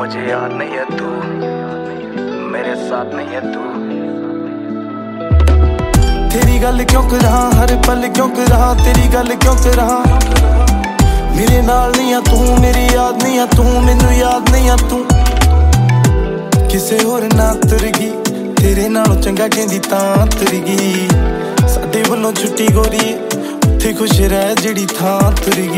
मुझे याद नहीं है तू, मेरे साथ नहीं है तू। तेरी गल क्यों करा हर पल क्यों करा, तेरी गल क्यों करा। मेरे नाल नहीं आ तू, मेरी याद नहीं आ तू, मैनू याद नहीं आ तू। किसे होर ना तुर गई, तेरे नालों चंगा कहंदी तां तुर गई। साडे वल्लों छुट्टी गोरी, उत्थे खुश रह जेड़ी थां तुर गई।